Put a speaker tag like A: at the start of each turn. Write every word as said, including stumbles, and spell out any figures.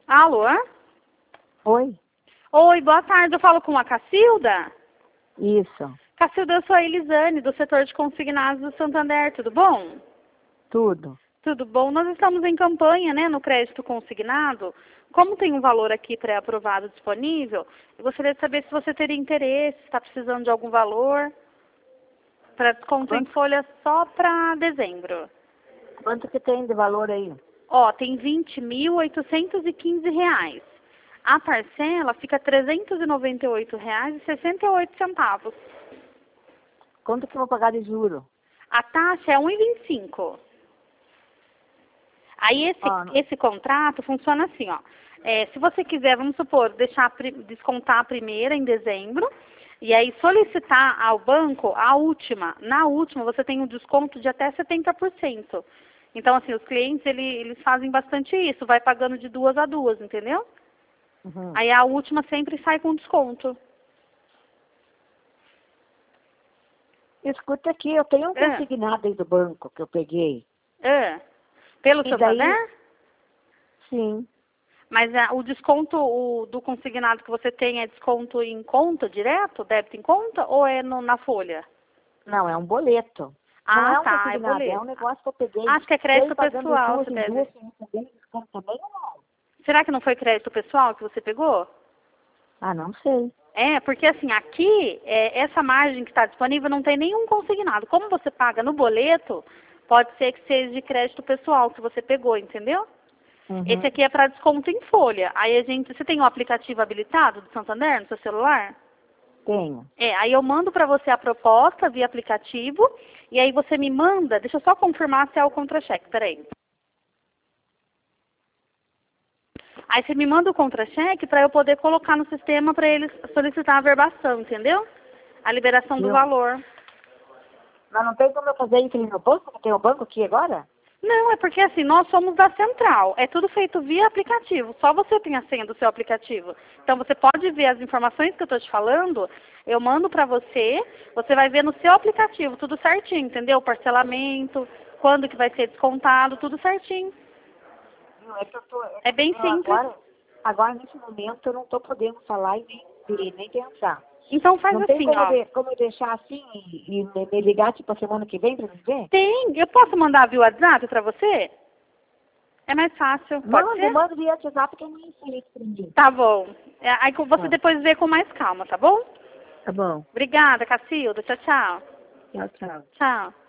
A: Alô?
B: Oi?
A: Oi, boa tarde. Eu falo com a Cacilda?
B: Isso.
A: Cacilda, eu sou a Elisane, do setor de consignados do Santander. Tudo bom?
B: Tudo.
A: Tudo bom. Nós estamos em campanha, né, no crédito consignado. Como tem um valor aqui pré-aprovado disponível, eu gostaria de saber se você teria interesse, se está precisando de algum valor para desconto
B: Quanto?
A: em folha só para dezembro.
B: Quanto que tem de valor aí?
A: Ó, tem vinte mil oitocentos e quinze reais. A parcela fica trezentos e noventa e oito reais e sessenta e oito centavos.
B: Quanto que eu vou pagar de juro?
A: A taxa é um vírgula vinte e cinco. Aí esse,
B: Ah, não.
A: esse contrato funciona assim, ó. É, se você quiser, vamos supor, deixar descontar a primeira em dezembro, e aí solicitar ao banco a última. Na última, você tem um desconto de até setenta por cento. Então, assim, os clientes, ele, eles fazem bastante isso, vai pagando de duas a duas, entendeu?
B: Uhum.
A: Aí a última sempre sai com desconto.
B: Escuta aqui, eu tenho um
A: É.
B: consignado aí do banco que eu peguei.
A: É. Pelo
B: E daí?
A: Santander?
B: Sim.
A: Mas é, o desconto o, do consignado que você tem é desconto em conta direto, débito em conta, ou é no, na folha?
B: Não, é um boleto. Não
A: Ah,
B: é um
A: tá, é
B: consignado, é
A: boleto.
B: um negócio que eu peguei.
A: Acho que é
B: Ele
A: crédito
B: pagando
A: pessoal,
B: duas
A: você
B: em
A: deve.
B: duas, você recebeu desconto também ou não?
A: Será que não foi crédito pessoal que você pegou?
B: Ah, não sei.
A: É, porque assim, aqui, é, essa margem que está disponível não tem nenhum consignado. Como você paga no boleto, pode ser que seja de crédito pessoal que você pegou, entendeu?
B: Uhum.
A: Esse aqui é para desconto em folha. Aí a gente, você tem o aplicativo habilitado do Santander no seu celular?
B: Tenho.
A: É, aí eu mando para você a proposta via aplicativo, e aí você me manda, deixa eu só confirmar se é o contra-cheque, peraí. Aí você me manda o contra-cheque para eu poder colocar no sistema para eles solicitar a verbação, entendeu? A liberação do
B: Eu.
A: valor.
B: Mas não tem como eu fazer isso no meu banco? Eu tenho o banco aqui agora?
A: Não, é porque assim, nós somos da central. É tudo feito via aplicativo. Só você tem a senha do seu aplicativo. Então você pode ver as informações que eu estou te falando, eu mando para você, você vai ver no seu aplicativo, tudo certinho, entendeu? Parcelamento, quando que vai ser descontado, tudo certinho.
B: Não, é que eu tô, é
A: É bem
B: que eu
A: simples.
B: agora, agora nesse momento eu não estou podendo falar e nem, nem pensar.
A: Então faz
B: Não tem
A: assim,
B: como,
A: ó.
B: de, como eu deixar assim e, e me, me ligar tipo a semana que vem para me ver?
A: Tem, eu posso mandar via WhatsApp para você? É mais fácil, pode
B: Manda,
A: ser?
B: manda via WhatsApp que é mais feliz para mim.
A: Tá bom. É, aí você
B: Tá.
A: depois vê com mais calma, tá bom?
B: Tá bom.
A: Obrigada, Cacilda. Tchau, tchau.
B: Tchau, tchau.
A: Tchau.